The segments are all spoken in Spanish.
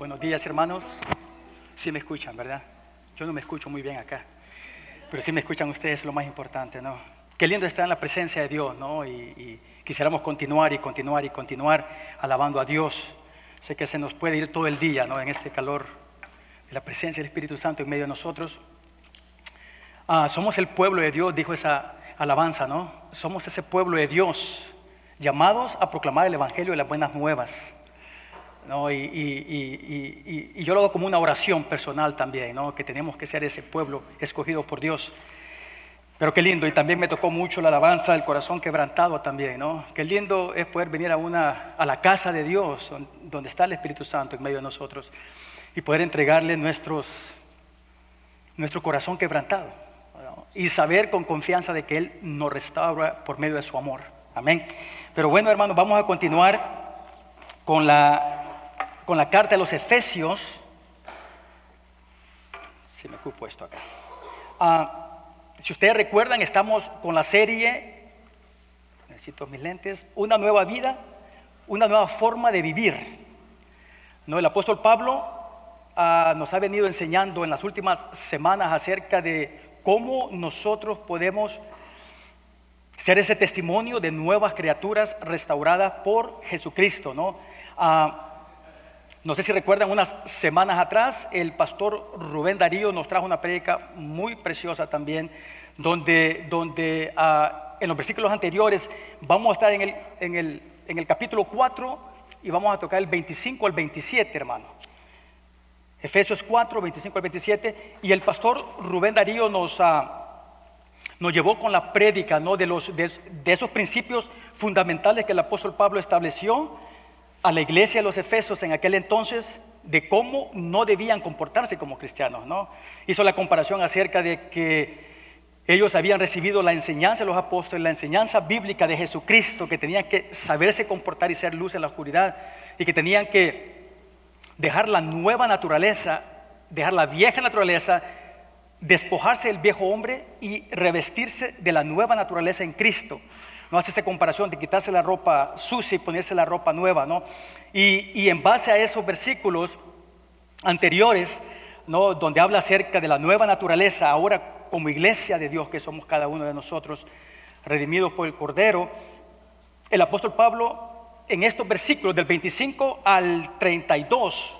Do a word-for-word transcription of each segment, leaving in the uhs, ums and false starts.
Buenos días, hermanos. Sí me escuchan, ¿verdad? Yo no me escucho muy bien acá, pero sí me escuchan ustedes, es lo más importante, ¿no? Qué lindo estar en la presencia de Dios, ¿no? Y, y quisiéramos continuar y continuar y continuar alabando a Dios. Sé que se nos puede ir todo el día, ¿no? En este calor de la presencia del Espíritu Santo en medio de nosotros. Ah, somos el pueblo de Dios, dijo esa alabanza, ¿no? Somos ese pueblo de Dios, llamados a proclamar el Evangelio de las buenas nuevas, ¿no? Y, y, y, y, y yo lo hago como una oración personal también, ¿no? Que tenemos que ser ese pueblo escogido por Dios. Pero qué lindo, y también me tocó mucho la alabanza del corazón quebrantado también, ¿no? Qué lindo es poder venir a, una, a la casa de Dios, donde está el Espíritu Santo en medio de nosotros, y poder entregarle nuestros, nuestro corazón quebrantado, ¿no? Y saber con confianza de que Él nos restaura por medio de su amor. Amén. Pero bueno, hermanos, vamos a continuar con la, con la carta de los Efesios. Si me ocupo esto acá. Ah, Si ustedes recuerdan, estamos con la serie, necesito mis lentes, una nueva vida, una nueva forma de vivir, ¿no? El apóstol Pablo uh, nos ha venido enseñando en las últimas semanas acerca de cómo nosotros podemos ser ese testimonio de nuevas criaturas restauradas por Jesucristo, ¿no? Uh, No sé si recuerdan, unas semanas atrás el pastor Rubén Darío nos trajo una prédica muy preciosa también, donde, donde uh, en los versículos anteriores vamos a estar en el, en, el, en el capítulo cuatro y vamos a tocar el veinticinco al veintisiete, hermano. Efesios cuatro, veinticinco al veintisiete, y el pastor Rubén Darío nos, uh, nos llevó con la prédica, ¿no? de, los, de, de esos principios fundamentales que el apóstol Pablo estableció a la iglesia de los Efesios en aquel entonces, de cómo no debían comportarse como cristianos, ¿no? Hizo la comparación acerca de que ellos habían recibido la enseñanza de los apóstoles, la enseñanza bíblica de Jesucristo, que tenían que saberse comportar y ser luz en la oscuridad, y que tenían que dejar la nueva naturaleza, dejar la vieja naturaleza, despojarse del viejo hombre y revestirse de la nueva naturaleza en Cristo. No hace esa comparación de quitarse la ropa sucia y ponerse la ropa nueva, ¿no? Y, y en base a esos versículos anteriores, ¿no? Donde habla acerca de la nueva naturaleza, ahora como iglesia de Dios que somos cada uno de nosotros, redimidos por el Cordero, el apóstol Pablo en estos versículos del veinticinco al treinta y dos,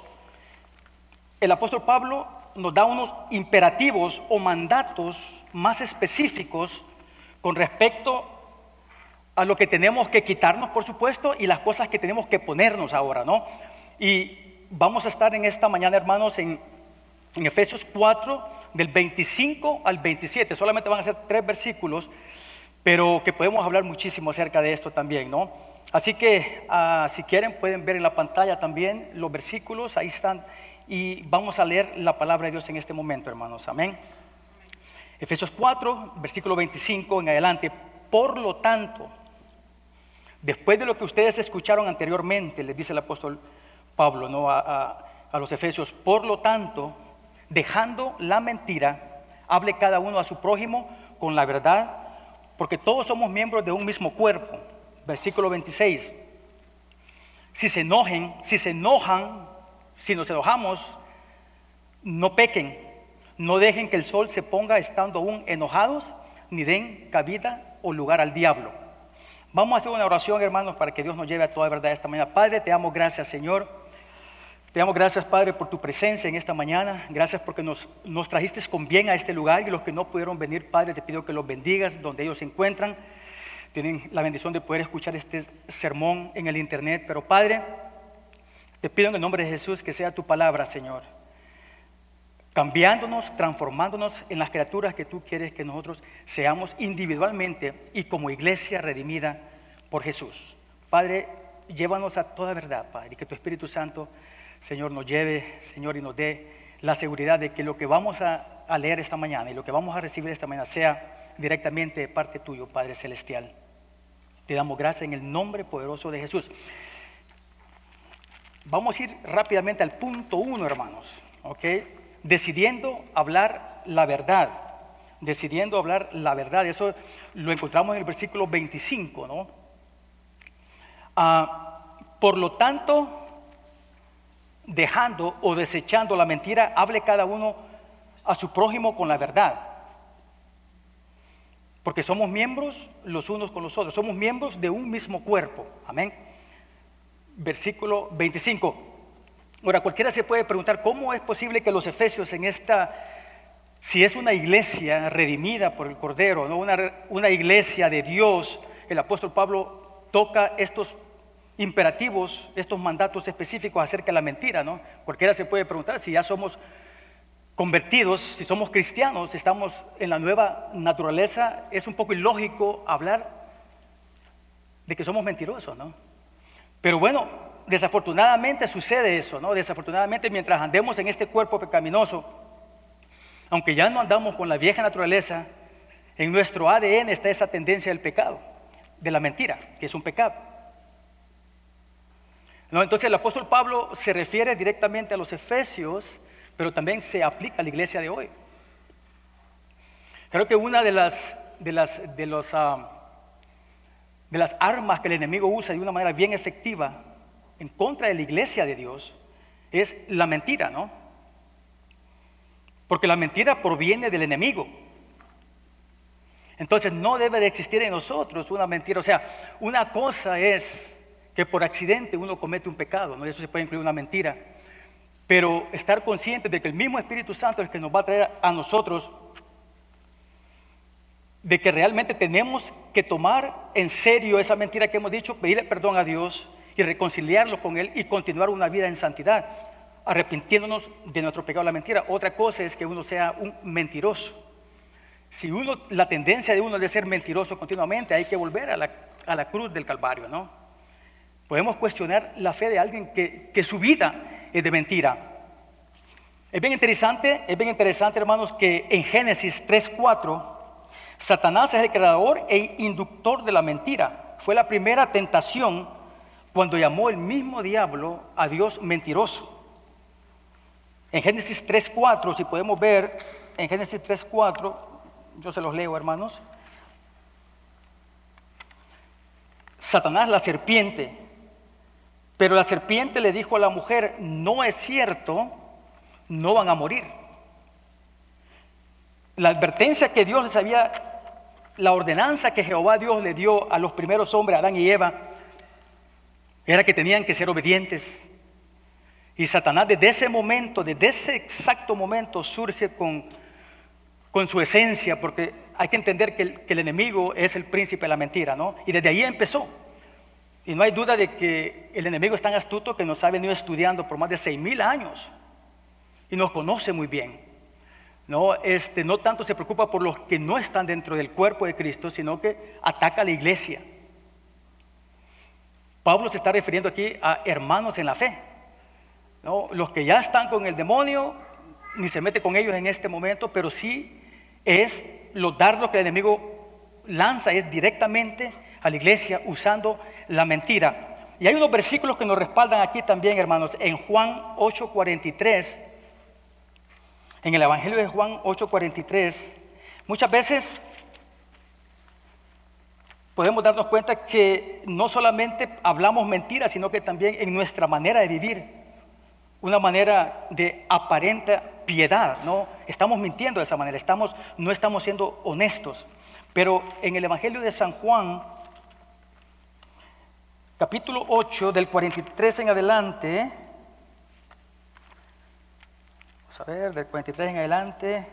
el apóstol Pablo nos da unos imperativos o mandatos más específicos con respecto a lo que tenemos que quitarnos, por supuesto, y las cosas que tenemos que ponernos ahora, ¿no? Y vamos a estar en esta mañana, hermanos, en, en Efesios cuatro, del veinticinco al veintisiete. Solamente van a ser tres versículos, pero que podemos hablar muchísimo acerca de esto también, ¿no? Así que, uh, si quieren, pueden ver en la pantalla también los versículos, ahí están, y vamos a leer la palabra de Dios en este momento, hermanos. Amén. Efesios cuatro, versículo veinticinco en adelante. Por lo tanto, después de lo que ustedes escucharon anteriormente, les dice el apóstol Pablo, ¿no? a, a, a los Efesios, por lo tanto, dejando la mentira, hable cada uno a su prójimo con la verdad, porque todos somos miembros de un mismo cuerpo. Versículo veintiséis. Si se enojen, si se enojan, si nos enojamos, no pequen, no dejen que el sol se ponga estando aún enojados, ni den cabida o lugar al diablo. Vamos a hacer una oración, hermanos, para que Dios nos lleve a toda verdad esta mañana. Padre, te damos gracias, Señor. Te damos gracias, Padre, por tu presencia en esta mañana. Gracias porque nos, nos trajiste con bien a este lugar, y los que no pudieron venir, Padre, te pido que los bendigas donde ellos se encuentran. Tienen la bendición de poder escuchar este sermón en el internet. Pero, Padre, te pido en el nombre de Jesús que sea tu palabra, Señor, cambiándonos, transformándonos en las criaturas que tú quieres que nosotros seamos individualmente y como iglesia redimida por Jesús. Padre, llévanos a toda verdad, Padre, y que tu Espíritu Santo, Señor, nos lleve, Señor, y nos dé la seguridad de que lo que vamos a, a leer esta mañana y lo que vamos a recibir esta mañana sea directamente de parte tuyo, Padre Celestial. Te damos gracias en el nombre poderoso de Jesús. Vamos a ir rápidamente al punto uno, hermanos, ¿ok? Decidiendo hablar la verdad, decidiendo hablar la verdad. Eso lo encontramos en el versículo veinticinco, ¿no? Uh, por lo tanto, dejando o desechando la mentira, hable cada uno a su prójimo con la verdad. Porque somos miembros los unos con los otros, somos miembros de un mismo cuerpo. Amén. Versículo veinticinco. Ahora, cualquiera se puede preguntar, ¿cómo es posible que los efesios en esta, si es una iglesia redimida por el Cordero, ¿no? una, una iglesia de Dios, el apóstol Pablo toca estos imperativos, estos mandatos específicos acerca de la mentira, ¿no? Cualquiera se puede preguntar si ya somos convertidos, si somos cristianos, si estamos en la nueva naturaleza, es un poco ilógico hablar de que somos mentirosos, ¿no? Pero bueno, desafortunadamente sucede eso, ¿no? Desafortunadamente, mientras andemos en este cuerpo pecaminoso, aunque ya no andamos con la vieja naturaleza, en nuestro A D N está esa tendencia del pecado, de la mentira, que es un pecado. ¿No? Entonces el apóstol Pablo se refiere directamente a los efesios, pero también se aplica a la iglesia de hoy. Creo que una de las, de las, de los, uh, de las armas que el enemigo usa de una manera bien efectiva en contra de la iglesia de Dios es la mentira, ¿no? Porque la mentira proviene del enemigo. Entonces no debe de existir en nosotros una mentira. O sea, una cosa es que por accidente uno comete un pecado, ¿no? Eso se puede incluir una mentira. Pero estar consciente de que el mismo Espíritu Santo es el que nos va a traer a nosotros, de que realmente tenemos que tomar en serio esa mentira que hemos dicho, pedirle perdón a Dios y reconciliarlo con Él y continuar una vida en santidad, arrepintiéndonos de nuestro pecado, la mentira. Otra cosa es que uno sea un mentiroso. Si uno, la tendencia de uno es de ser mentiroso continuamente, hay que volver a la, a la cruz del Calvario, ¿no? Podemos cuestionar la fe de alguien que, que su vida es de mentira. Es bien interesante, es bien interesante, hermanos, que en Génesis tres cuatro, Satanás es el creador e inductor de la mentira. Fue la primera tentación cuando llamó el mismo diablo a Dios mentiroso. En Génesis tres cuatro, si podemos ver, en Génesis tres cuatro, yo se los leo, hermanos. Satanás, la serpiente. Pero la serpiente le dijo a la mujer, no es cierto, no van a morir. La advertencia que Dios les había, la ordenanza que Jehová Dios le dio a los primeros hombres, Adán y Eva, era que tenían que ser obedientes. Y Satanás desde ese momento, desde ese exacto momento surge con, con su esencia, porque hay que entender que el, que el enemigo es el príncipe de la mentira, ¿no? Y desde ahí empezó. Y no hay duda de que el enemigo es tan astuto que nos ha venido estudiando por más de seis mil años y nos conoce muy bien. No, este, no tanto se preocupa por los que no están dentro del cuerpo de Cristo, sino que ataca a la iglesia. Pablo se está refiriendo aquí a hermanos en la fe, ¿no? Los que ya están con el demonio, ni se mete con ellos en este momento, pero sí es los dardos que el enemigo lanza es directamente a la iglesia usando la mentira. Y hay unos versículos que nos respaldan aquí también, hermanos. En Juan ocho cuarenta y tres, en el Evangelio de Juan ocho cuarenta y tres, muchas veces podemos darnos cuenta que no solamente hablamos mentiras, sino que también en nuestra manera de vivir, una manera de aparente piedad, ¿no? Estamos mintiendo de esa manera, estamos, no estamos siendo honestos. Pero en el Evangelio de San Juan, capítulo ocho, del cuarenta y tres en adelante, vamos a ver, del cuarenta y tres en adelante,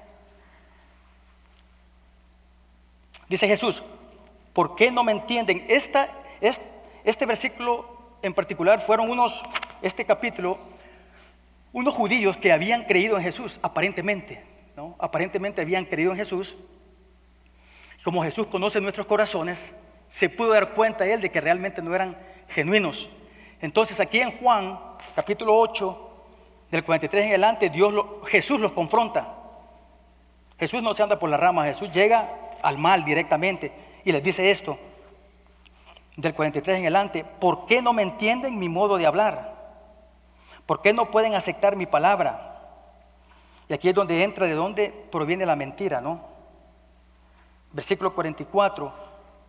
dice Jesús, ¿por qué no me entienden? Esta, este, este versículo en particular fueron unos, este capítulo, unos judíos que habían creído en Jesús, aparentemente, ¿no? Aparentemente habían creído en Jesús. Como Jesús conoce nuestros corazones, se pudo dar cuenta él de que realmente no eran genuinos. Entonces aquí en Juan, capítulo ocho, del cuarenta y tres en adelante, Dios lo, Jesús los confronta. Jesús no se anda por las ramas, Jesús llega al mal directamente y les dice esto, del cuarenta y tres en adelante, ¿por qué no me entienden mi modo de hablar? ¿Por qué no pueden aceptar mi palabra? Y aquí es donde entra de dónde proviene la mentira, ¿no? Versículo cuarenta y cuatro,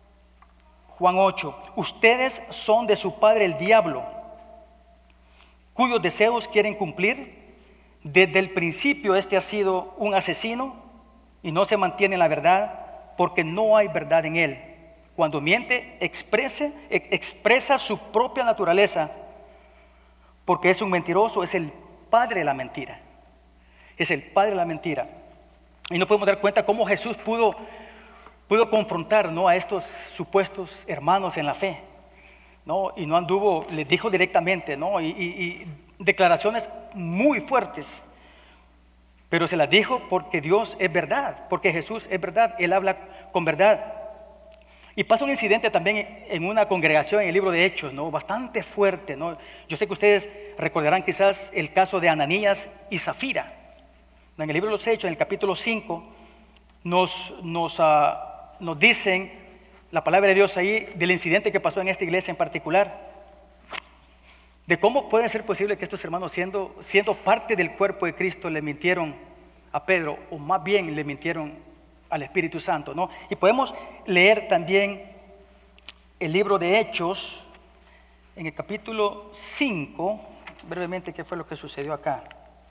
Juan ocho, ustedes son de su padre el diablo cuyos deseos quieren cumplir. Desde el principio este ha sido un asesino y no se mantiene en la verdad porque no hay verdad en él. Cuando miente, exprese, expresa su propia naturaleza, porque es un mentiroso, es el padre de la mentira. Es el padre de la mentira. Y no podemos dar cuenta cómo Jesús pudo, pudo confrontar, ¿no?, a estos supuestos hermanos en la fe, ¿no? Y no anduvo, les dijo directamente, ¿no? y, y, y declaraciones muy fuertes, pero se las dijo porque Dios es verdad, porque Jesús es verdad, Él habla con verdad. Y pasa un incidente también en una congregación en el libro de Hechos, ¿no?, bastante fuerte, ¿no? Yo sé que ustedes recordarán quizás el caso de Ananías y Zafira. En el libro de los Hechos, en el capítulo cinco, nos, nos, uh, nos dicen la palabra de Dios ahí del incidente que pasó en esta iglesia en particular, de cómo puede ser posible que estos hermanos, siendo, siendo parte del cuerpo de Cristo, le mintieron a Pedro, o más bien le mintieron al Espíritu Santo, ¿no? Y podemos leer también el libro de Hechos, en el capítulo cinco, brevemente, qué fue lo que sucedió acá.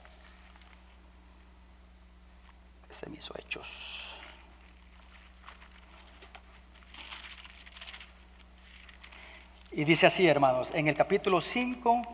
Se me hizo Hechos. Y dice así, hermanos, en el capítulo cinco,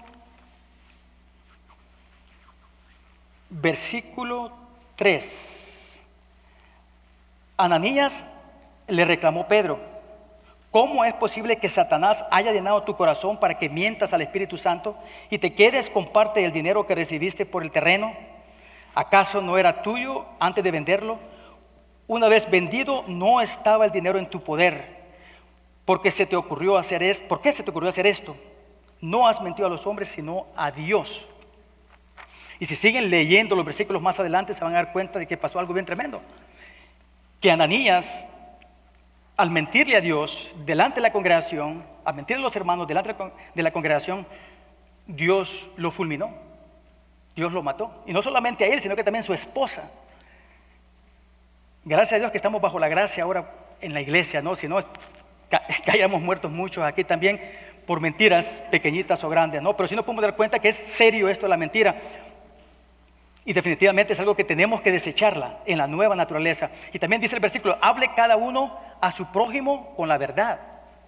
versículo tres. Ananías le reclamó Pedro: ¿cómo es posible que Satanás haya llenado tu corazón para que mientas al Espíritu Santo y te quedes con parte del dinero que recibiste por el terreno? ¿Acaso no era tuyo antes de venderlo? Una vez vendido, no estaba el dinero en tu poder. Porque se te ocurrió hacer esto. ¿Por qué se te ocurrió hacer esto? No has mentido a los hombres, sino a Dios. Y si siguen leyendo los versículos más adelante, se van a dar cuenta de que pasó algo bien tremendo. Que Ananías, al mentirle a Dios delante de la congregación, al mentirle a los hermanos delante de la congregación, Dios lo fulminó. Dios lo mató. Y no solamente a él, sino que también a su esposa. Gracias a Dios que estamos bajo la gracia ahora en la iglesia, ¿no? Si no, que hayamos muertos muchos aquí también por mentiras pequeñitas o grandes, ¿no? Pero sí nos podemos dar cuenta que es serio esto de la mentira, y definitivamente es algo que tenemos que desecharla en la nueva naturaleza. Y también dice el versículo: hable cada uno a su prójimo con la verdad.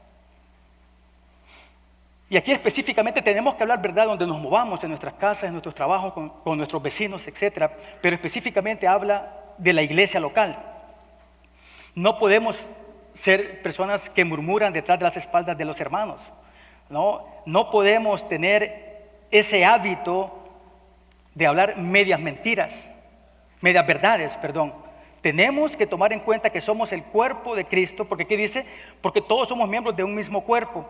Y aquí específicamente tenemos que hablar verdad donde nos movamos, en nuestras casas, en nuestros trabajos, con, con nuestros vecinos, etcétera. Pero específicamente habla de la iglesia local. No podemos ser personas que murmuran detrás de las espaldas de los hermanos, ¿no? No podemos tener ese hábito de hablar medias mentiras, medias verdades, perdón. Tenemos que tomar en cuenta que somos el cuerpo de Cristo, porque aquí dice, porque todos somos miembros de un mismo cuerpo.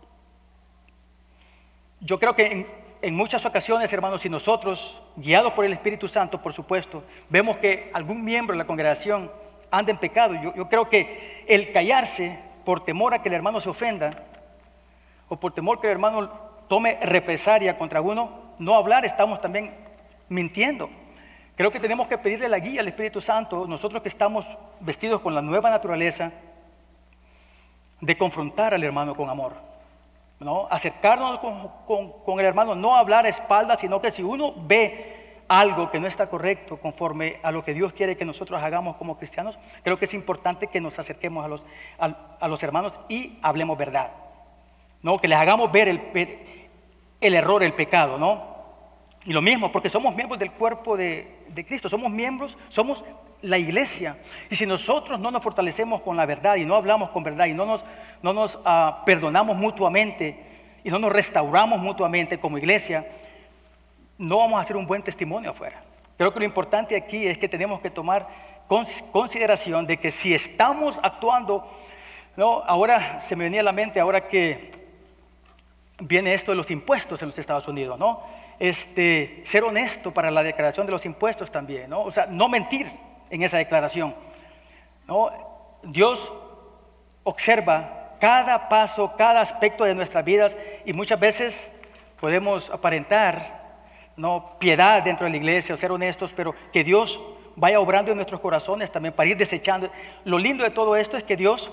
Yo creo que en, en muchas ocasiones, hermanos, si nosotros, guiados por el Espíritu Santo, por supuesto, vemos que algún miembro de la congregación anda en pecado, yo, yo creo que el callarse por temor a que el hermano se ofenda, o por temor que el hermano tome represalia contra uno, no hablar, estamos también mintiendo. Creo que tenemos que pedirle la guía al Espíritu Santo, nosotros que estamos vestidos con la nueva naturaleza, de confrontar al hermano con amor, ¿no? Acercarnos con, con, con el hermano, no hablar a espaldas, sino que si uno ve algo que no está correcto conforme a lo que Dios quiere que nosotros hagamos como cristianos, creo que es importante que nos acerquemos a los, a, a los hermanos y hablemos verdad, ¿no? Que les hagamos ver el, el, el error, el pecado, ¿no? Y lo mismo, porque somos miembros del cuerpo de, de Cristo, somos miembros, somos la iglesia. Y si nosotros no nos fortalecemos con la verdad y no hablamos con verdad y no nos, no nos uh, perdonamos mutuamente y no nos restauramos mutuamente como iglesia, no vamos a hacer un buen testimonio afuera. Creo que lo importante aquí es que tenemos que tomar consideración de que si estamos actuando, ¿no? Ahora se me venía a la mente, ahora que viene esto de los impuestos en los Estados Unidos, ¿no? Este, ser honesto para la declaración de los impuestos también, ¿no? O sea, no mentir en esa declaración, ¿no? Dios observa cada paso, cada aspecto de nuestras vidas, y muchas veces podemos aparentar, ¿no?, piedad dentro de la iglesia o ser honestos, pero que Dios vaya obrando en nuestros corazones también para ir desechando. Lo lindo de todo esto es que Dios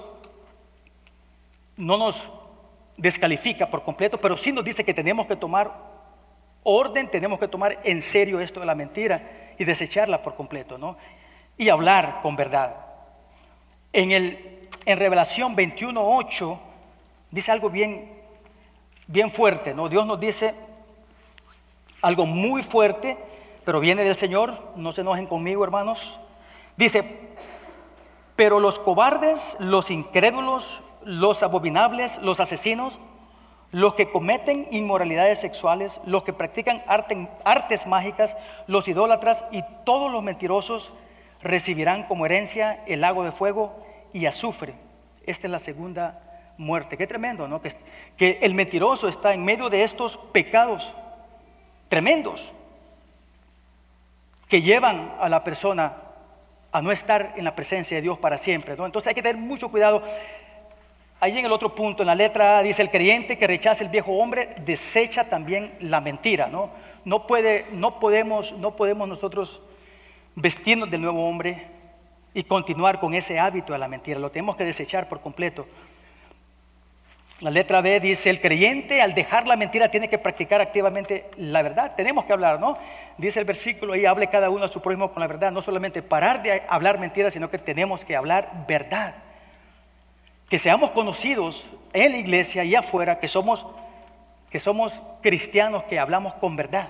no nos descalifica por completo, pero sí nos dice que tenemos que tomar orden, tenemos que tomar en serio esto de la mentira y desecharla por completo, ¿no? Y hablar con verdad. En, el, en Revelación veintiuno ocho dice algo bien, bien fuerte, ¿no? Dios nos dice algo muy fuerte, pero viene del Señor. No se enojen conmigo, hermanos. Dice: pero los cobardes, los incrédulos, los abominables, los asesinos, los que cometen inmoralidades sexuales, los que practican arte, artes mágicas, los idólatras y todos los mentirosos recibirán como herencia el lago de fuego y azufre. Esta es la segunda muerte. Qué tremendo, ¿no? Que, que el mentiroso está en medio de estos pecados tremendos que llevan a la persona a no estar en la presencia de Dios para siempre, ¿no? Entonces hay que tener mucho cuidado. Ahí en el otro punto, en la letra A, dice: el creyente que rechaza el viejo hombre desecha también la mentira, ¿no? No puede, no podemos, no podemos nosotros vestirnos del nuevo hombre y continuar con ese hábito de la mentira. Lo tenemos que desechar por completo. La letra B dice: el creyente al dejar la mentira tiene que practicar activamente la verdad. Tenemos que hablar, ¿no? Dice el versículo ahí: hable cada uno a su prójimo con la verdad. No solamente parar de hablar mentiras, sino que tenemos que hablar verdad. Que seamos conocidos en la iglesia y afuera que somos, que somos cristianos que hablamos con verdad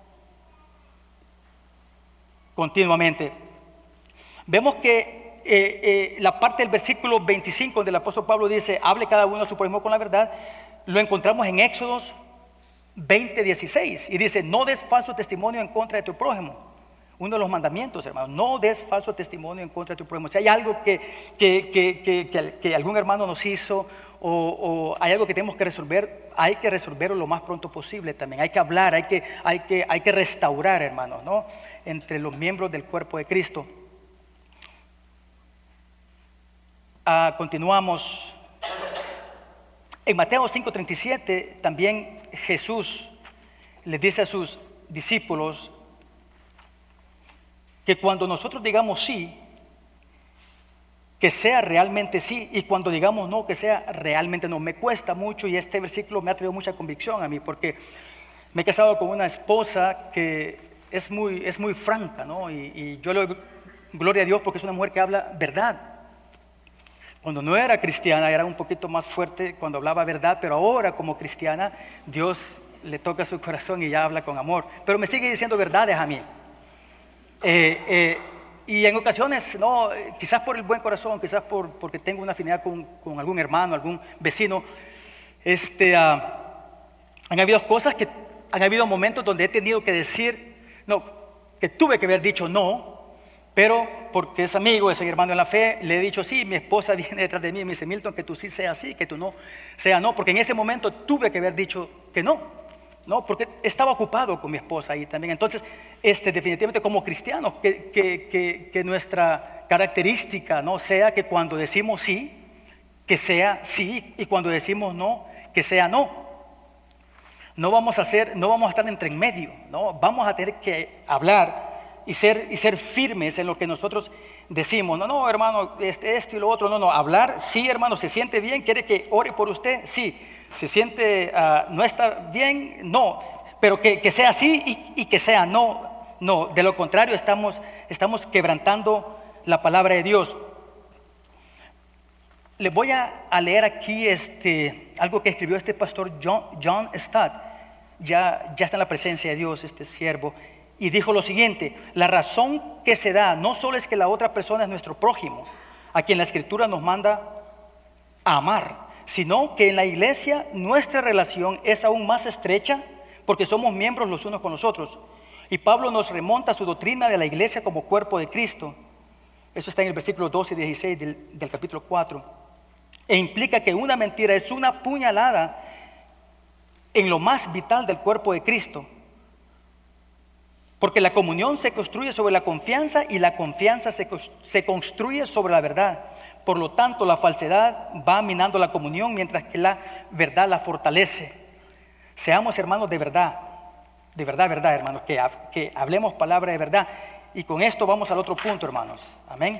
continuamente. Vemos que Eh, eh, la parte del versículo veinticinco donde el apóstol Pablo dice: hable cada uno a su prójimo con la verdad, lo encontramos en Éxodos veinte dieciséis, y dice: no des falso testimonio en contra de tu prójimo. Uno de los mandamientos, hermanos: no des falso testimonio en contra de tu prójimo. Si hay algo que, que, que, que, que, que algún hermano nos hizo, o, o hay algo que tenemos que resolver, hay que resolverlo lo más pronto posible también. Hay que hablar, hay que, hay que, hay que restaurar, hermanos, ¿no? Entre los miembros del cuerpo de Cristo. Uh, continuamos en Mateo cinco treinta y siete. También Jesús les dice a sus discípulos que cuando nosotros digamos sí, que sea realmente sí, y cuando digamos no, que sea realmente no. Me cuesta mucho, y este versículo me ha traído mucha convicción a mí, porque me he casado con una esposa que es muy, es muy franca, ¿no? Y, y yo le doy gloria a Dios porque es una mujer que habla verdad. Cuando no era cristiana era un poquito más fuerte cuando hablaba verdad, pero ahora como cristiana Dios le toca su corazón y ya habla con amor. Pero me sigue diciendo verdades a mí. Eh, eh, y en ocasiones, no, quizás por el buen corazón, quizás por, porque tengo una afinidad con, con algún hermano, algún vecino, este, uh, han habido cosas que, han habido momentos donde he tenido que decir, no, que tuve que haber dicho no, pero porque es amigo, es un hermano en la fe, le he dicho sí. Mi esposa viene detrás de mí y me dice: Milton, que tú sí seas sí, que tú no sea no, porque en ese momento tuve que haber dicho que no, no, porque estaba ocupado con mi esposa ahí también. Entonces, este, definitivamente como cristianos, que, que, que, que nuestra característica no sea que cuando decimos sí, que sea sí, y cuando decimos no, que sea no. No vamos a hacer, no vamos a estar entre en medio, no, vamos a tener que hablar y ser, y ser firmes en lo que nosotros decimos. No, no, hermano, este, esto y lo otro, no, no, hablar, sí, hermano, ¿se siente bien? ¿Quiere que ore por usted? Sí. ¿Se siente, uh, no está bien? No, pero que, que sea sí y, y que sea no, no, de lo contrario estamos, estamos quebrantando la palabra de Dios. Les voy a, a leer aquí este, algo que escribió este pastor John, John Stott, ya, ya está en la presencia de Dios este siervo. Y dijo lo siguiente: la razón que se da no solo es que la otra persona es nuestro prójimo, a quien la Escritura nos manda a amar, sino que en la iglesia nuestra relación es aún más estrecha porque somos miembros los unos con los otros. Y Pablo nos remonta a su doctrina de la iglesia como cuerpo de Cristo. Eso está en el versículo doce y dieciséis del, del capítulo cuatro. E implica que una mentira es una puñalada en lo más vital del cuerpo de Cristo. Porque la comunión se construye sobre la confianza y la confianza se, se construye sobre la verdad. Por lo tanto, la falsedad va minando la comunión mientras que la verdad la fortalece. Seamos hermanos de verdad, de verdad, verdad, hermanos, que, que hablemos palabra de verdad. Y con esto vamos al otro punto, hermanos. Amén.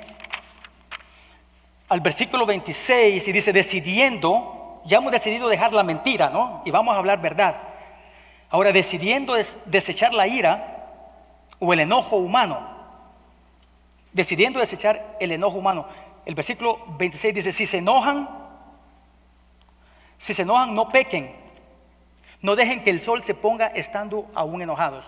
Al versículo veintiséis, y dice: decidiendo, ya hemos decidido dejar la mentira, ¿no? Y vamos a hablar verdad. Ahora, decidiendo des- desechar la ira o el enojo humano, decidiendo desechar el enojo humano, el versículo veintiséis dice, si se enojan, si se enojan, no pequen, no dejen que el sol se ponga estando aún enojados.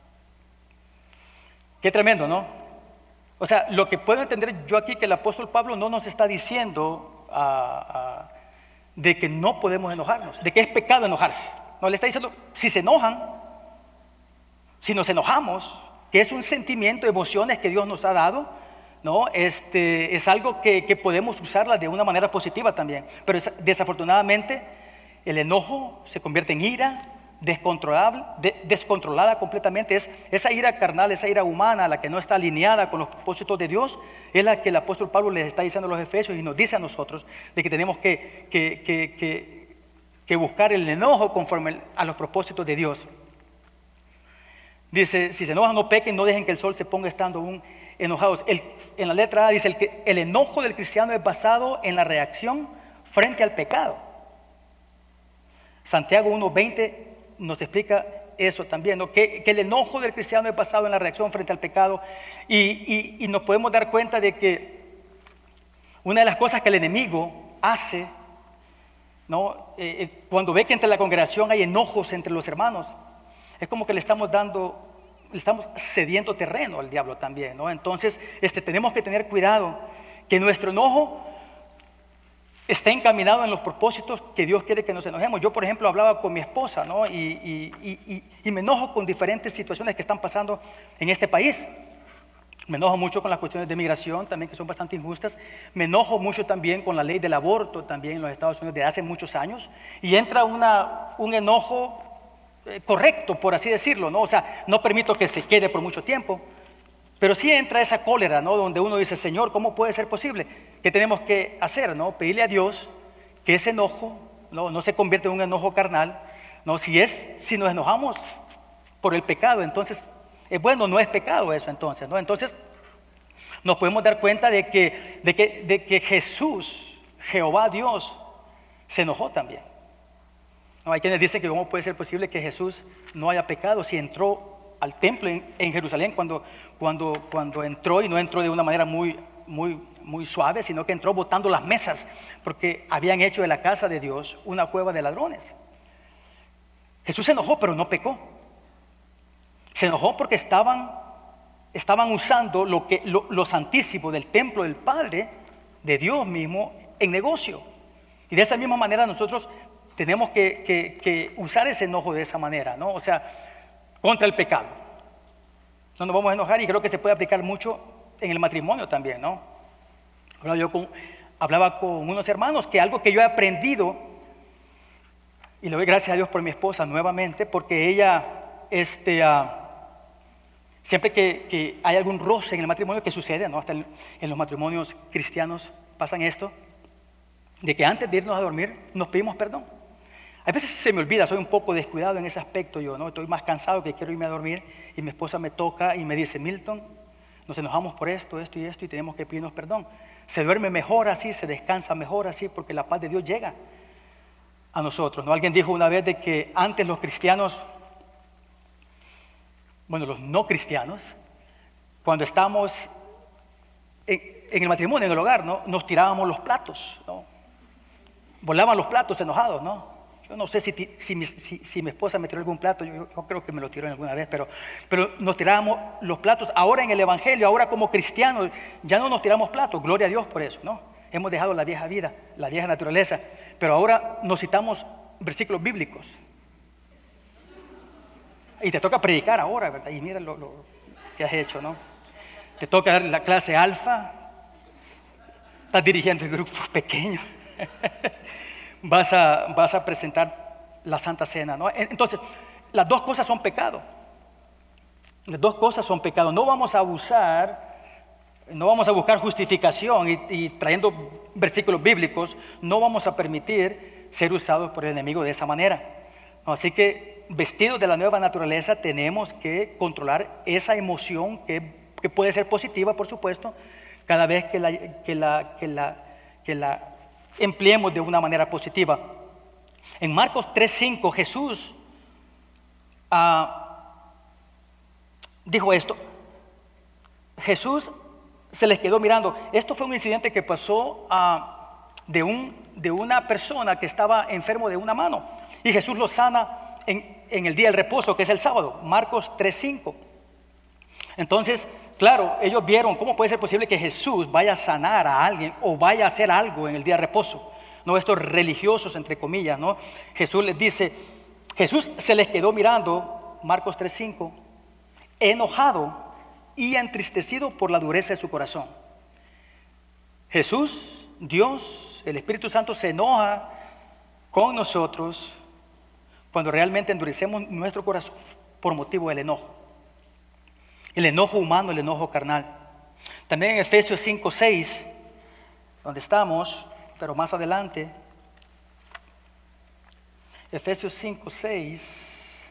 Qué tremendo, ¿no? O sea, lo que puedo entender yo aquí que el apóstol Pablo no nos está diciendo uh, uh, de que no podemos enojarnos, de que es pecado enojarse. No, le está diciendo, si se enojan, si nos enojamos, que es un sentimiento, emociones que Dios nos ha dado, ¿no? Este, es algo que, que podemos usarla de una manera positiva también. Pero es, desafortunadamente el enojo se convierte en ira descontrolable, de, descontrolada completamente. Es esa ira carnal, esa ira humana, la que no está alineada con los propósitos de Dios, es la que el apóstol Pablo les está diciendo a los efesios y nos dice a nosotros de que tenemos que, que, que, que, que buscar el enojo conforme a los propósitos de Dios. Dice, si se enojan no pequen, no dejen que el sol se ponga estando aún enojados. El, en la letra A dice, el, que, el enojo del cristiano es basado en la reacción frente al pecado. Santiago uno veinte nos explica eso también, ¿no? que, que el enojo del cristiano es basado en la reacción frente al pecado. Y, y, y nos podemos dar cuenta de que una de las cosas que el enemigo hace, ¿no? eh, eh, cuando ve que entre la congregación hay enojos entre los hermanos, es como que le estamos dando, le estamos cediendo terreno al diablo también, ¿no? Entonces este, tenemos que tener cuidado que nuestro enojo está encaminado en los propósitos que Dios quiere que nos enojemos. Yo, por ejemplo, hablaba con mi esposa, ¿no? y, y, y, y me enojo con diferentes situaciones que están pasando en este país. Me enojo mucho con las cuestiones de migración también, que son bastante injustas. Me enojo mucho también con la ley del aborto también en los Estados Unidos de hace muchos años. Y entra una, un enojo eh, correcto, por así decirlo, ¿no? O sea, no permito que se quede por mucho tiempo. Pero sí entra esa cólera, ¿no? Donde uno dice, Señor, ¿cómo puede ser posible? ¿Qué tenemos que hacer, no? Pedirle a Dios que ese enojo no, no se convierta en un enojo carnal, ¿no? Si es, si nos enojamos por el pecado, entonces, es bueno, no es pecado eso entonces, ¿no? Entonces, nos podemos dar cuenta de que, de que, de que Jesús, Jehová Dios, se enojó también. ¿No? Hay quienes dicen que cómo puede ser posible que Jesús no haya pecado si entró al templo en, en Jerusalén cuando, cuando, cuando entró, y no entró de una manera muy, muy, muy suave, sino que entró botando las mesas, porque habían hecho de la casa de Dios una cueva de ladrones. Jesús se enojó, pero no pecó. Se enojó porque estaban, estaban usando lo que, lo, lo santísimo del templo del Padre, de Dios mismo, en negocio. Y de esa misma manera nosotros tenemos que, que, que usar ese enojo de esa manera, ¿no? O sea, contra el pecado. No nos vamos a enojar, y creo que se puede aplicar mucho en el matrimonio también, ¿no? Ahora yo con, hablaba con unos hermanos que algo que yo he aprendido, y le doy gracias a Dios por mi esposa nuevamente, porque ella, este, uh, siempre que, que hay algún roce en el matrimonio, que sucede, ¿no? Hasta en, en los matrimonios cristianos pasan esto, de que antes de irnos a dormir nos pedimos perdón. A veces se me olvida, soy un poco descuidado en ese aspecto yo, ¿no? Estoy más cansado que quiero irme a dormir, y mi esposa me toca y me dice, Milton, nos enojamos por esto, esto y esto, y tenemos que pedirnos perdón. Se duerme mejor así, se descansa mejor así, porque la paz de Dios llega a nosotros, ¿no? Alguien dijo una vez de que antes los cristianos, bueno, los no cristianos, cuando estamos en, en el matrimonio, en el hogar, ¿no? Nos tirábamos los platos, ¿no? Volaban los platos enojados, ¿no? Yo no sé si, si, mi, si, si mi esposa me tiró algún plato, yo, yo creo que me lo tiró alguna vez, pero, pero nos tirábamos los platos. Ahora en el Evangelio, ahora como cristianos, ya no nos tiramos platos, gloria a Dios por eso, ¿no? Hemos dejado la vieja vida, la vieja naturaleza, pero ahora nos citamos versículos bíblicos. Y te toca predicar ahora, ¿verdad? Y mira lo, lo que has hecho, ¿no? Te toca dar la clase alfa, estás dirigiendo el grupo pequeño. Vas a, vas a presentar la Santa Cena, ¿no? Entonces, las dos cosas son pecado. Las dos cosas son pecado. No vamos a abusar, no vamos a buscar justificación y, y trayendo versículos bíblicos, no vamos a permitir ser usados por el enemigo de esa manera. Así que, vestidos de la nueva naturaleza, tenemos que controlar esa emoción que, que puede ser positiva, por supuesto, cada vez que la, que la, que la, que la empleemos de una manera positiva. En Marcos tres cinco, Jesús ah, dijo esto. Jesús se les quedó mirando. Esto fue un incidente que pasó ah, de, un, de una persona que estaba enfermo de una mano. Y Jesús lo sana en, en el día del reposo, que es el sábado. Marcos tres cinco. Entonces, claro, ellos vieron cómo puede ser posible que Jesús vaya a sanar a alguien o vaya a hacer algo en el día de reposo. No, estos religiosos, entre comillas, ¿no? Jesús les dice, Jesús se les quedó mirando, Marcos tres cinco, enojado y entristecido por la dureza de su corazón. Jesús, Dios, el Espíritu Santo se enoja con nosotros cuando realmente endurecemos nuestro corazón por motivo del enojo. El enojo humano, el enojo carnal. También en Efesios cinco seis, donde estamos, pero más adelante, Efesios cinco seis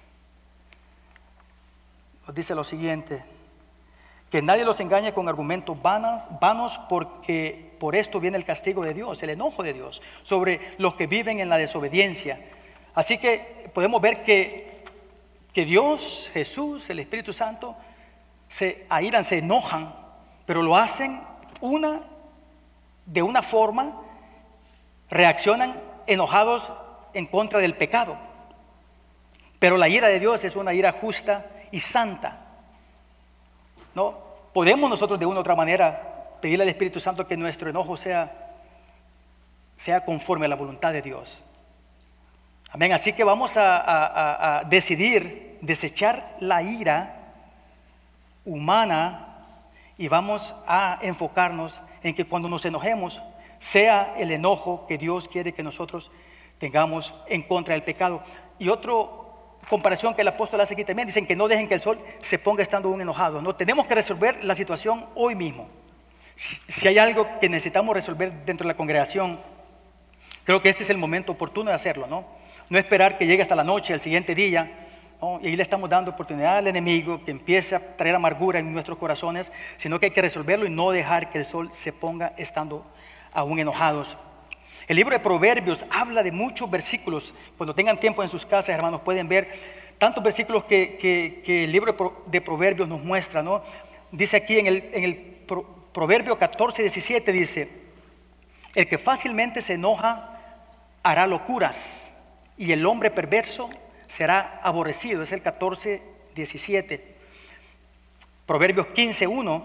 nos dice lo siguiente: que nadie los engañe con argumentos vanos, vanos, porque por esto viene el castigo de Dios, el enojo de Dios, sobre los que viven en la desobediencia. Así que podemos ver que, que Dios, Jesús, el Espíritu Santo, se airan, se enojan, pero lo hacen una, de una forma, reaccionan enojados en contra del pecado. Pero la ira de Dios es una ira justa y santa. ¿No? Podemos nosotros de una u otra manera pedirle al Espíritu Santo que nuestro enojo sea, sea conforme a la voluntad de Dios. Amén. Así que vamos a, a, a decidir desechar la ira humana y vamos a enfocarnos en que cuando nos enojemos sea el enojo que Dios quiere que nosotros tengamos en contra del pecado. Y otra comparación que el apóstol hace aquí también, dicen que no dejen que el sol se ponga estando aún enojado. No, tenemos que resolver la situación hoy mismo. Si, si hay algo que necesitamos resolver dentro de la congregación, creo que este es el momento oportuno de hacerlo, ¿no? No esperar que llegue hasta la noche, al siguiente día, ¿no? Y ahí le estamos dando oportunidad al enemigo que empiece a traer amargura en nuestros corazones, sino que hay que resolverlo y no dejar que el sol se ponga estando aún enojados. El libro de Proverbios habla de muchos versículos. Cuando tengan tiempo en sus casas, hermanos, pueden ver tantos versículos que, que, que el libro de Proverbios nos muestra, ¿no? Dice aquí en el, en el Pro, Proverbio catorce diecisiete, dice: el que fácilmente se enoja hará locuras, y el hombre perverso será aborrecido. Es el catorce diecisiete. Proverbios quince uno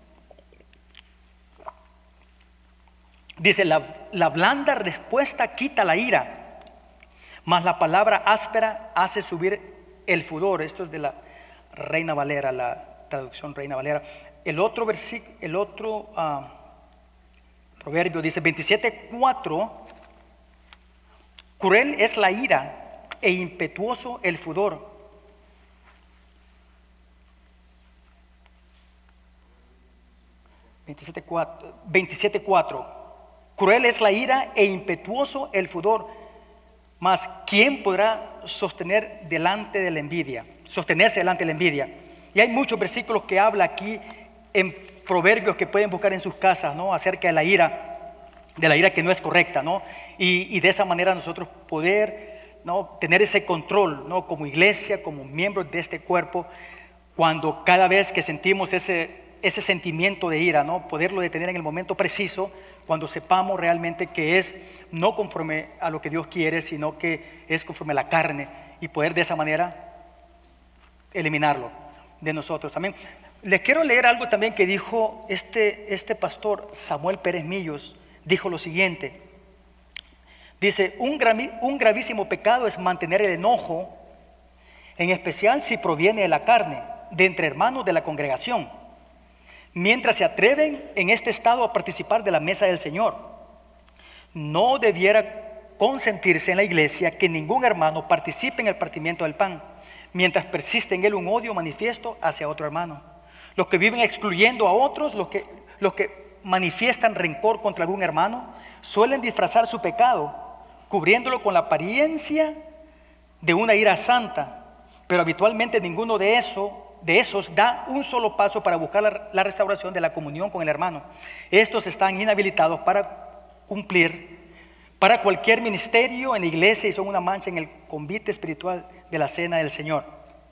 dice: la, la blanda respuesta quita la ira, mas la palabra áspera hace subir el furor. Esto es de la Reina Valera, la traducción Reina Valera. El otro versículo, el otro uh, proverbio dice veintisiete cuatro: cruel es la ira e impetuoso el furor. veintisiete cuatro: cruel es la ira e impetuoso el furor, mas ¿quién podrá sostener delante de la envidia? Sostenerse delante de la envidia. Y hay muchos versículos que habla aquí en Proverbios que pueden buscar en sus casas, ¿no? Acerca de la ira, de la ira que no es correcta, ¿no? Y, y de esa manera nosotros poder, ¿no?, tener ese control, ¿no?, como iglesia, como miembros de este cuerpo, cuando cada vez que sentimos ese, ese sentimiento de ira, ¿no?, poderlo detener en el momento preciso, cuando sepamos realmente que es no conforme a lo que Dios quiere, sino que es conforme a la carne, y poder de esa manera eliminarlo de nosotros. Amén. Les quiero leer algo también que dijo este, este pastor Samuel Pérez Millos. Dijo lo siguiente. Dice: un, gravi, un gravísimo pecado es mantener el enojo, en especial si proviene de la carne, de entre hermanos de la congregación, mientras se atreven en este estado a participar de la mesa del Señor. No debiera consentirse en la iglesia que ningún hermano participe en el partimiento del pan, mientras persiste en él un odio manifiesto hacia otro hermano. Los que viven excluyendo a otros, los que, los que manifiestan rencor contra algún hermano, suelen disfrazar su pecado, cubriéndolo con la apariencia de una ira santa, pero habitualmente ninguno de, eso, de esos da un solo paso para buscar la, la restauración de la comunión con el hermano. Estos están inhabilitados para cumplir para cualquier ministerio en la iglesia y son una mancha en el convite espiritual de la cena del Señor.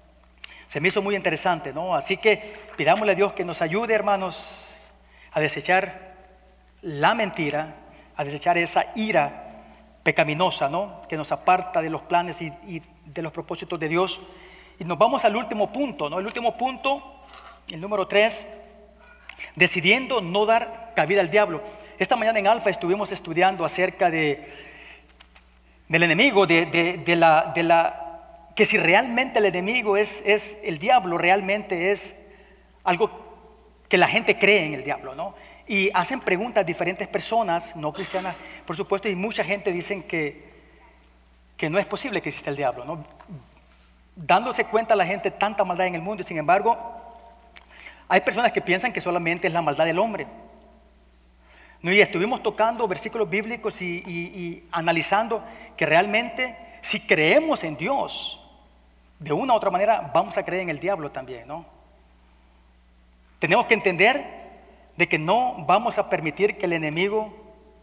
Se me hizo muy interesante, ¿no? Así que pidámosle a Dios que nos ayude, hermanos, a desechar la mentira, a desechar esa ira pecaminosa, ¿no? Que nos aparta de los planes y, y de los propósitos de Dios. Y nos vamos al último punto, ¿no? El último punto, el número tres, decidiendo no dar cabida al diablo. Esta mañana en Alfa estuvimos estudiando acerca de, del enemigo, de, de, de, la, de la, que si realmente el enemigo es, es el diablo, realmente es algo que la gente cree en el diablo, ¿no? Y hacen preguntas diferentes personas, no cristianas, por supuesto, y mucha gente dicen que, que no es posible que exista el diablo, ¿no? Dándose cuenta la gente tanta maldad en el mundo, y sin embargo, hay personas que piensan que solamente es la maldad del hombre. ¿No? Y estuvimos tocando versículos bíblicos y, y, y analizando que realmente si creemos en Dios, de una u otra manera vamos a creer en el diablo también, ¿no? Tenemos que entender de que no vamos a permitir que el enemigo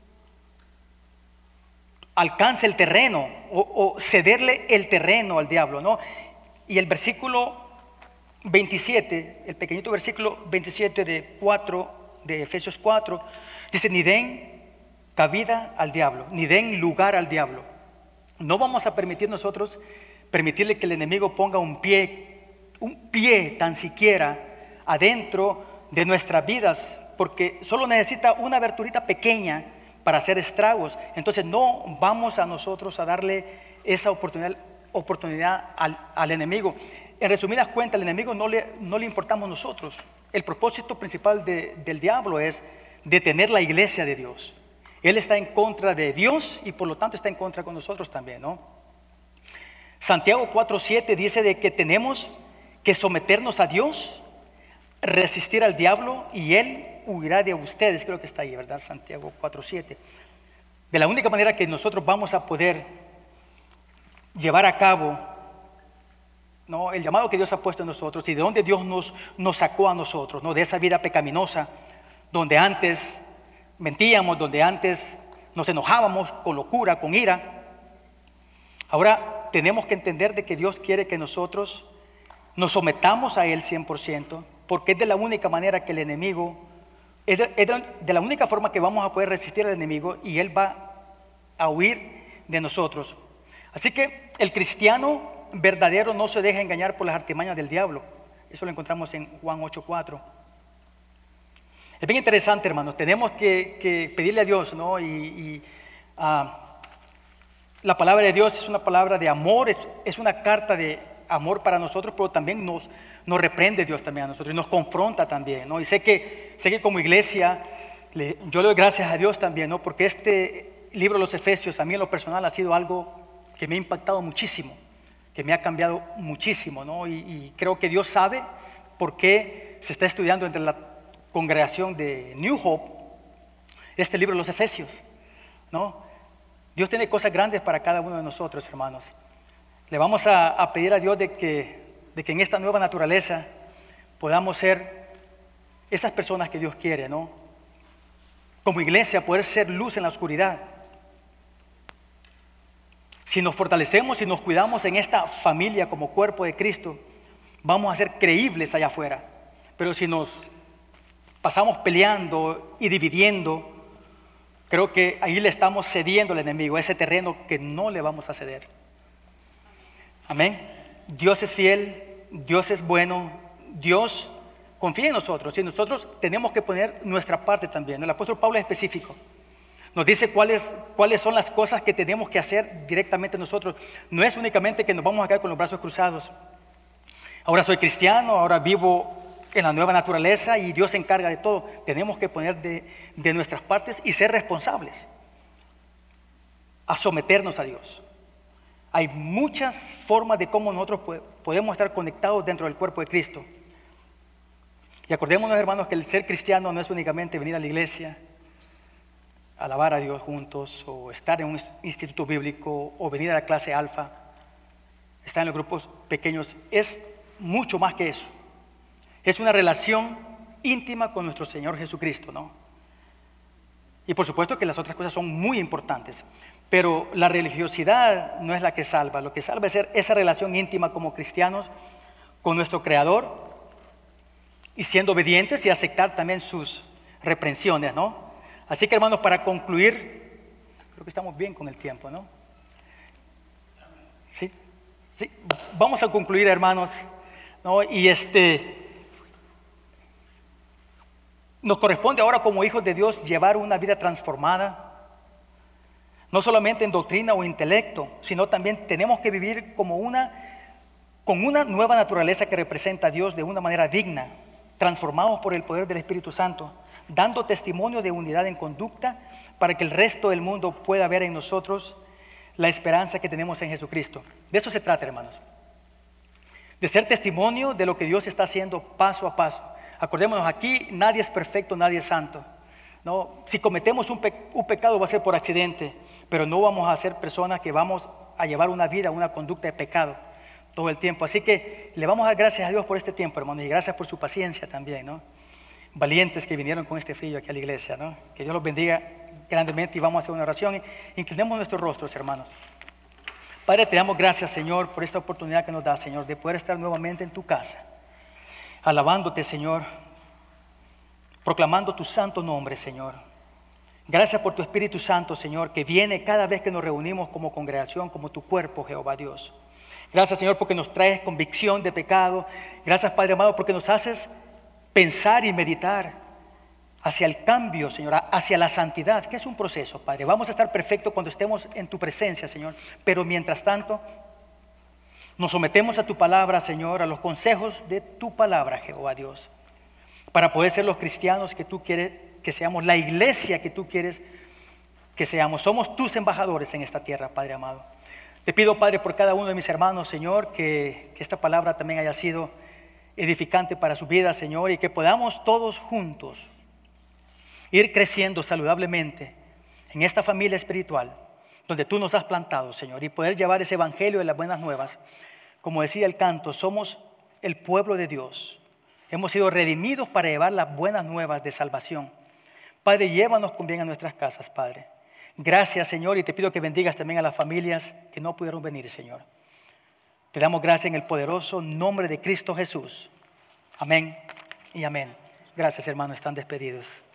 alcance el terreno o, o cederle el terreno al diablo, ¿no? Y el versículo veintisiete, el pequeñito versículo veintisiete de cuatro, de Efesios cuatro, dice: ni den cabida al diablo, ni den lugar al diablo. No vamos a permitir nosotros permitirle que el enemigo ponga un pie, un pie tan siquiera adentro de nuestras vidas, porque solo necesita una aberturita pequeña para hacer estragos. Entonces no vamos a nosotros a darle esa oportunidad, oportunidad al, al enemigo. En resumidas cuentas, al enemigo no le, no le importamos nosotros. El propósito principal de, del diablo es detener la iglesia de Dios. Él está en contra de Dios y por lo tanto está en contra con nosotros también, ¿no? Santiago cuatro siete dice de que tenemos que someternos a Dios, resistir al diablo y él huirá de ustedes. Creo que está ahí, ¿verdad? Santiago cuatro siete. De la única manera que nosotros vamos a poder llevar a cabo, ¿no?, el llamado que Dios ha puesto en nosotros y de donde Dios nos, nos sacó a nosotros, ¿no?, de esa vida pecaminosa donde antes mentíamos, donde antes nos enojábamos con locura, con ira. Ahora tenemos que entender de que Dios quiere que nosotros nos sometamos a Él cien por ciento, porque es de la única manera que el enemigo, es de, es de la única forma que vamos a poder resistir al enemigo y Él va a huir de nosotros. Así que el cristiano verdadero no se deja engañar por las artimañas del diablo. Eso lo encontramos en Juan ocho cuatro. Es bien interesante, hermanos. Tenemos que, que pedirle a Dios, ¿no? Y, y uh, la palabra de Dios es una palabra de amor, es, es una carta de amor para nosotros, pero también nos, nos reprende Dios también a nosotros y nos confronta también, ¿no? Y sé que, sé que como iglesia le, yo le doy gracias a Dios también, ¿no? Porque este libro de los Efesios a mí en lo personal ha sido algo que me ha impactado muchísimo, que me ha cambiado muchísimo, ¿no? Y, y creo que Dios sabe por qué se está estudiando entre la congregación de New Hope este libro de los Efesios, ¿no? Dios tiene cosas grandes para cada uno de nosotros, hermanos. Le vamos a, a pedir a Dios de que, de que en esta nueva naturaleza podamos ser esas personas que Dios quiere, ¿no? Como iglesia, poder ser luz en la oscuridad. Si nos fortalecemos y nos cuidamos en esta familia como cuerpo de Cristo, vamos a ser creíbles allá afuera. Pero si nos pasamos peleando y dividiendo, creo que ahí le estamos cediendo al enemigo, a ese terreno que no le vamos a ceder. Amén. Dios es fiel, Dios es bueno, Dios confía en nosotros y nosotros tenemos que poner nuestra parte también. El apóstol Pablo es específico. Nos dice cuáles, cuáles son las cosas que tenemos que hacer directamente nosotros. No es únicamente que nos vamos a quedar con los brazos cruzados. Ahora soy cristiano, ahora vivo en la nueva naturaleza y Dios se encarga de todo. Tenemos que poner de, de nuestras partes y ser responsables, a someternos a Dios. Hay muchas formas de cómo nosotros podemos estar conectados dentro del cuerpo de Cristo. Y acordémonos, hermanos, que el ser cristiano no es únicamente venir a la iglesia, alabar a Dios juntos, o estar en un instituto bíblico, o venir a la clase alfa, estar en los grupos pequeños. Es mucho más que eso. Es una relación íntima con nuestro Señor Jesucristo, ¿no? Y por supuesto que las otras cosas son muy importantes, pero la religiosidad no es la que salva. Lo que salva es ser esa relación íntima como cristianos con nuestro Creador y siendo obedientes y aceptar también sus reprensiones, ¿no? Así que, hermanos, para concluir, creo que estamos bien con el tiempo, ¿no? Sí, sí, vamos a concluir, hermanos, ¿no? Y este, nos corresponde ahora como hijos de Dios llevar una vida transformada, no solamente en doctrina o intelecto, sino también tenemos que vivir como una, con una nueva naturaleza que representa a Dios de una manera digna, transformados por el poder del Espíritu Santo, dando testimonio de unidad en conducta para que el resto del mundo pueda ver en nosotros la esperanza que tenemos en Jesucristo. De eso se trata, hermanos, de ser testimonio de lo que Dios está haciendo paso a paso. Acordémonos, aquí nadie es perfecto, nadie es santo, ¿no? Si cometemos un, pe- un pecado va a ser por accidente, pero no vamos a ser personas que vamos a llevar una vida, una conducta de pecado todo el tiempo. Así que le vamos a dar gracias a Dios por este tiempo, hermanos, y gracias por su paciencia también, ¿no? Valientes que vinieron con este frío aquí a la iglesia, ¿no? Que Dios los bendiga grandemente y vamos a hacer una oración. Inclinemos nuestros rostros, hermanos. Padre, te damos gracias, Señor, por esta oportunidad que nos da, Señor, de poder estar nuevamente en tu casa, alabándote, Señor, proclamando tu santo nombre, Señor. Gracias por tu Espíritu Santo, Señor, que viene cada vez que nos reunimos como congregación, como tu cuerpo, Jehová Dios. Gracias, Señor, porque nos traes convicción de pecado. Gracias, Padre amado, porque nos haces pensar y meditar hacia el cambio, Señor, hacia la santidad, que es un proceso, Padre. Vamos a estar perfectos cuando estemos en tu presencia, Señor, pero mientras tanto nos sometemos a tu palabra, Señor, a los consejos de tu palabra, Jehová Dios, para poder ser los cristianos que tú quieres que seamos, la iglesia que tú quieres que seamos. Somos tus embajadores en esta tierra, Padre amado. Te pido, Padre, por cada uno de mis hermanos, Señor, que, que esta palabra también haya sido edificante para su vida, Señor, y que podamos todos juntos ir creciendo saludablemente en esta familia espiritual donde tú nos has plantado, Señor, y poder llevar ese evangelio de las buenas nuevas. Como decía el canto, somos el pueblo de Dios. Hemos sido redimidos para llevar las buenas nuevas de salvación. Padre, llévanos con bien a nuestras casas, Padre. Gracias, Señor, y te pido que bendigas también a las familias que no pudieron venir, Señor. Te damos gracias en el poderoso nombre de Cristo Jesús. Amén y amén. Gracias, hermanos, están despedidos.